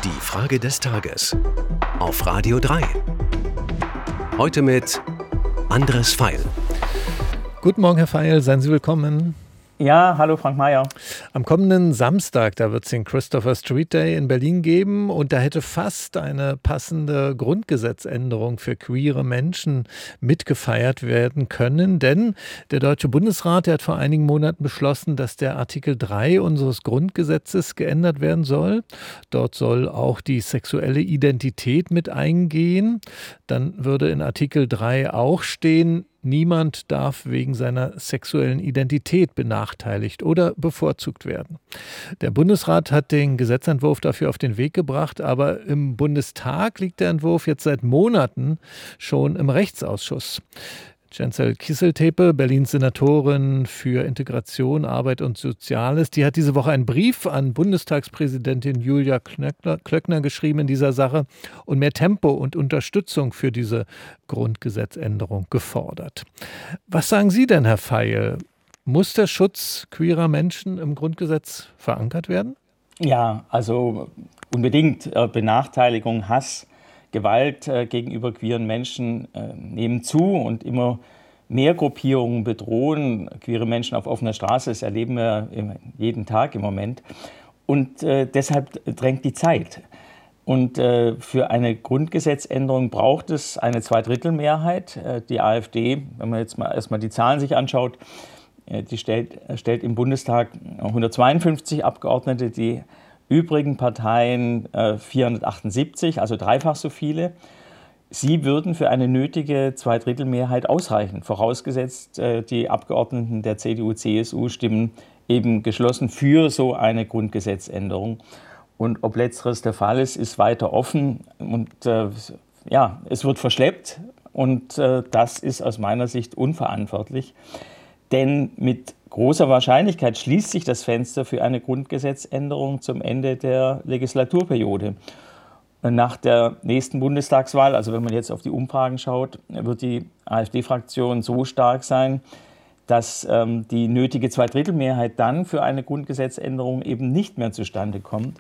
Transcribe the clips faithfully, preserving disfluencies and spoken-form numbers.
Die Frage des Tages auf Radio drei. Heute mit Andres Feil. Guten Morgen, Herr Feil, seien Sie willkommen. Ja, hallo Frank Mayer. Am kommenden Samstag, da wird es den Christopher Street Day in Berlin geben und da hätte fast eine passende Grundgesetzänderung für queere Menschen mitgefeiert werden können, denn der Deutsche Bundesrat, der hat vor einigen Monaten beschlossen, dass der Artikel drei unseres Grundgesetzes geändert werden soll. Dort soll auch die sexuelle Identität mit eingehen. Dann würde in Artikel drei auch stehen: Niemand darf wegen seiner sexuellen Identität benachteiligt oder bevorzugt werden. Der Bundesrat hat den Gesetzentwurf dafür auf den Weg gebracht, aber im Bundestag liegt der Entwurf jetzt seit Monaten schon im Rechtsausschuss. Cenzel Kisseltepe, Berlins Senatorin für Integration, Arbeit und Soziales, die hat diese Woche einen Brief an Bundestagspräsidentin Julia Klöckner, Klöckner geschrieben in dieser Sache und mehr Tempo und Unterstützung für diese Grundgesetzänderung gefordert. Was sagen Sie denn, Herr Feil? Muss der Schutz queerer Menschen im Grundgesetz verankert werden? Ja, also unbedingt. Benachteiligung, Hass, Gewalt äh, gegenüber queeren Menschen äh, nehmen zu und immer mehr Gruppierungen bedrohen queere Menschen auf offener Straße. Das erleben wir jeden Tag im Moment. Und äh, deshalb drängt die Zeit. Und äh, für eine Grundgesetzänderung braucht es eine Zweidrittelmehrheit. Äh, die AfD, wenn man jetzt mal erstmal die Zahlen sich anschaut, äh, die stellt, stellt im Bundestag hundertzweiundfünfzig Abgeordnete, die übrigen Parteien äh, vierhundertachtundsiebzig, also dreifach so viele. Sie würden für eine nötige Zweidrittelmehrheit ausreichen, vorausgesetzt äh, die Abgeordneten der C D U, C S U stimmen eben geschlossen für so eine Grundgesetzänderung. Und ob letzteres der Fall ist, ist weiter offen. Und äh, ja, es wird verschleppt und äh, das ist aus meiner Sicht unverantwortlich. Denn mit großer Wahrscheinlichkeit schließt sich das Fenster für eine Grundgesetzänderung zum Ende der Legislaturperiode. Nach der nächsten Bundestagswahl, also wenn man jetzt auf die Umfragen schaut, wird die AfD-Fraktion so stark sein, dass ähm, die nötige Zweidrittelmehrheit dann für eine Grundgesetzänderung eben nicht mehr zustande kommt.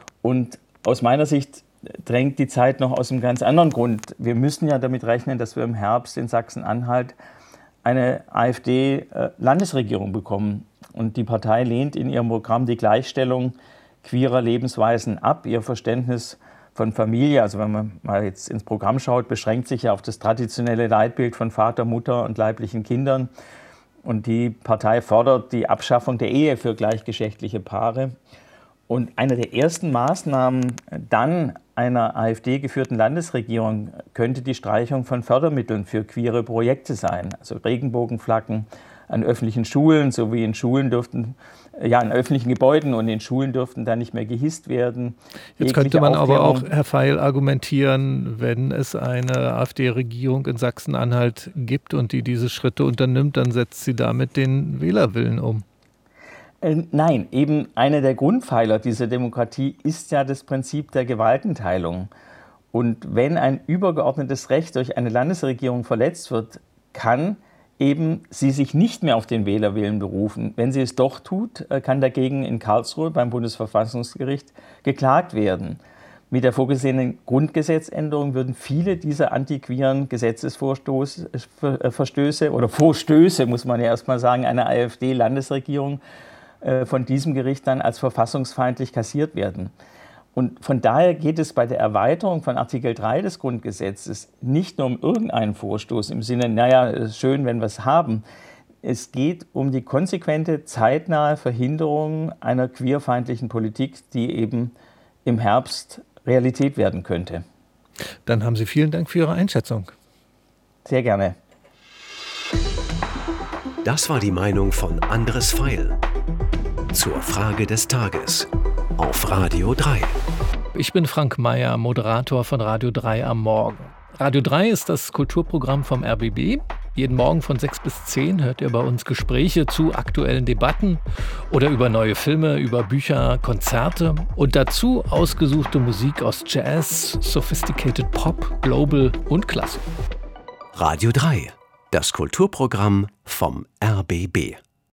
Und aus meiner Sicht drängt die Zeit noch aus einem ganz anderen Grund. Wir müssen ja damit rechnen, dass wir im Herbst in Sachsen-Anhalt eine AfD-Landesregierung bekommen. Und die Partei lehnt in ihrem Programm die Gleichstellung queerer Lebensweisen ab. Ihr Verständnis von Familie, also wenn man mal jetzt ins Programm schaut, beschränkt sich ja auf das traditionelle Leitbild von Vater, Mutter und leiblichen Kindern. Und die Partei fordert die Abschaffung der Ehe für gleichgeschlechtliche Paare. Und eine der ersten Maßnahmen dann einer AfD-geführten Landesregierung könnte die Streichung von Fördermitteln für queere Projekte sein. Also Regenbogenflaggen an öffentlichen Schulen, sowie in Schulen dürften, ja, in öffentlichen Gebäuden und in Schulen dürften dann nicht mehr gehisst werden. Jetzt könnte man aber auch, Herr Feil, argumentieren, wenn es eine AfD-Regierung in Sachsen-Anhalt gibt und die diese Schritte unternimmt, dann setzt sie damit den Wählerwillen um. Nein, eben einer der Grundpfeiler dieser Demokratie ist ja das Prinzip der Gewaltenteilung. Und wenn ein übergeordnetes Recht durch eine Landesregierung verletzt wird, kann eben sie sich nicht mehr auf den Wählerwillen berufen. Wenn sie es doch tut, kann dagegen in Karlsruhe beim Bundesverfassungsgericht geklagt werden. Mit der vorgesehenen Grundgesetzänderung würden viele dieser antiqueeren Gesetzesvorstöße oder Vorstöße, muss man ja erstmal sagen, einer AfD-Landesregierung von diesem Gericht dann als verfassungsfeindlich kassiert werden. Und von daher geht es bei der Erweiterung von Artikel drei des Grundgesetzes nicht nur um irgendeinen Vorstoß im Sinne, naja, ist schön, wenn wir es haben. Es geht um die konsequente, zeitnahe Verhinderung einer queerfeindlichen Politik, die eben im Herbst Realität werden könnte. Dann haben Sie vielen Dank für Ihre Einschätzung. Sehr gerne. Das war die Meinung von Andres Feil zur Frage des Tages auf Radio drei. Ich bin Frank Mayer, Moderator von Radio drei am Morgen. Radio drei ist das Kulturprogramm vom R B B. Jeden Morgen von sechs bis zehn hört ihr bei uns Gespräche zu aktuellen Debatten oder über neue Filme, über Bücher, Konzerte und dazu ausgesuchte Musik aus Jazz, Sophisticated Pop, Global und Klassik. Radio drei, das Kulturprogramm vom R B B.